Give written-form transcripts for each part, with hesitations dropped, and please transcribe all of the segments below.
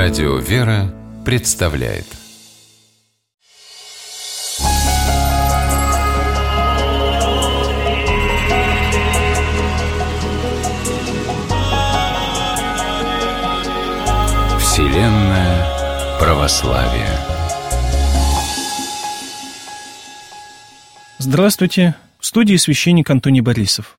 Радио «Вера» представляет. Вселенная православия. Здравствуйте! В студии священник Антоний Борисов.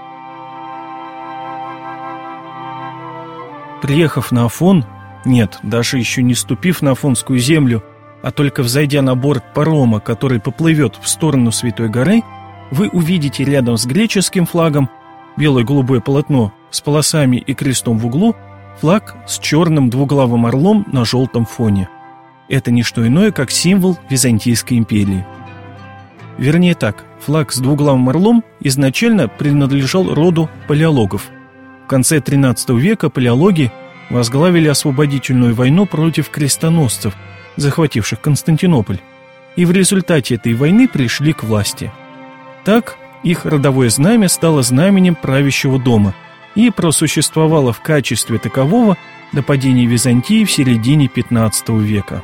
Приехав на Афон, нет, даже еще не ступив на Афонскую землю, а только взойдя на борт парома, который поплывет в сторону Святой горы, вы увидите рядом с греческим флагом белое-голубое полотно с полосами и крестом в углу, флаг с черным двуглавым орлом на желтом фоне. Это не что иное, как символ Византийской империи. Вернее так, флаг с двуглавым орлом изначально принадлежал роду палеологов. В конце XIII века палеологи возглавили освободительную войну против крестоносцев, захвативших Константинополь, и в результате этой войны пришли к власти. Так, их родовое знамя стало знаменем правящего дома и просуществовало в качестве такового до падения Византии в середине XV века.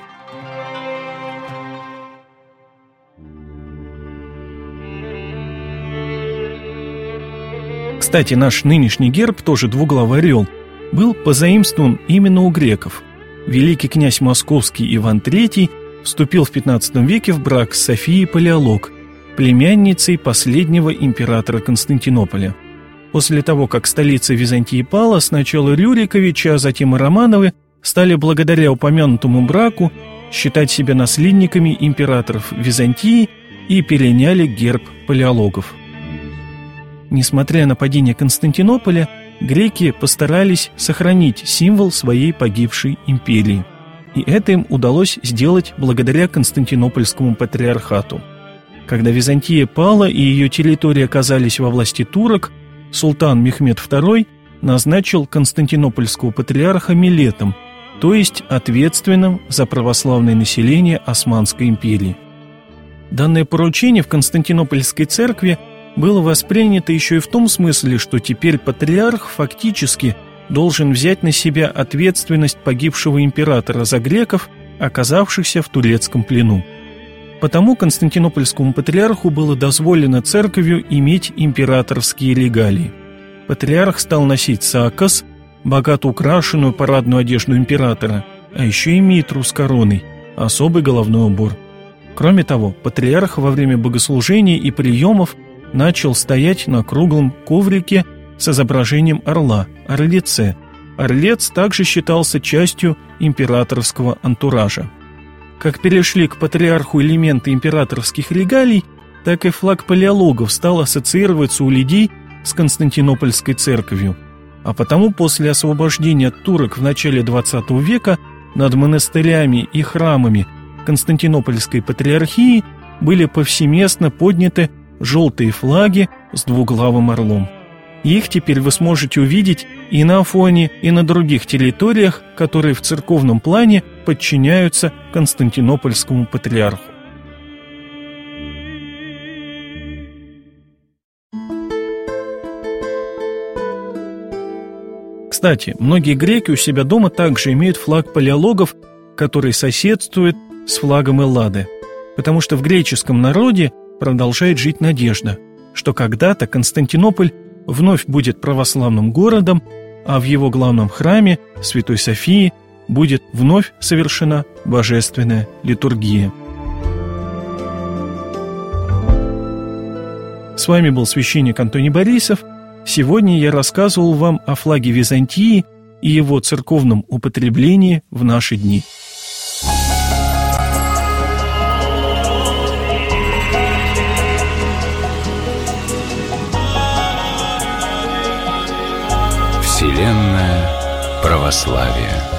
Кстати, наш нынешний герб, тоже двуглавый орел, был позаимствован именно у греков. Великий князь московский Иван III вступил в XV веке в брак с Софией Палеолог, племянницей последнего императора Константинополя. После того, как столица Византии пала, сначала Рюриковичи, а затем и Романовы стали благодаря упомянутому браку считать себя наследниками императоров Византии и переняли герб палеологов. Несмотря на падение Константинополя, греки постарались сохранить символ своей погибшей империи. И это им удалось сделать благодаря Константинопольскому патриархату. Когда Византия пала и ее территории оказались во власти турок, султан Мехмед II назначил константинопольского патриарха Милетом, то есть ответственным за православное население Османской империи. Данное поручение в Константинопольской церкви было воспринято еще и в том смысле, что теперь патриарх фактически должен взять на себя ответственность погибшего императора за греков, оказавшихся в турецком плену. Потому Константинопольскому патриарху было дозволено церковью иметь императорские регалии. Патриарх стал носить саккос, богато украшенную парадную одежду императора, а еще и митру с короной, особый головной убор. Кроме того, патриарх во время богослужений и приемов начал стоять на круглом коврике с изображением орла, орлице. Орлец также считался частью императорского антуража. Как перешли к патриарху элементы императорских регалий, так и флаг палеологов стал ассоциироваться у людей с Константинопольской церковью. А потому после освобождения от турок в начале XX века над монастырями и храмами Константинопольской патриархии были повсеместно подняты желтые флаги с двуглавым орлом. Их теперь вы сможете увидеть и на Афоне, и на других территориях, которые в церковном плане подчиняются Константинопольскому патриарху. Кстати, многие греки у себя дома также имеют флаг палеологов, который соседствует с флагом Эллады, потому что в греческом народе продолжает жить надежда, что когда-то Константинополь вновь будет православным городом, а в его главном храме, Святой Софии, будет вновь совершена божественная литургия. С вами был священник Антоний Борисов. Сегодня я рассказывал вам о флаге Византии и его церковном употреблении в наши дни. Вселенная православия.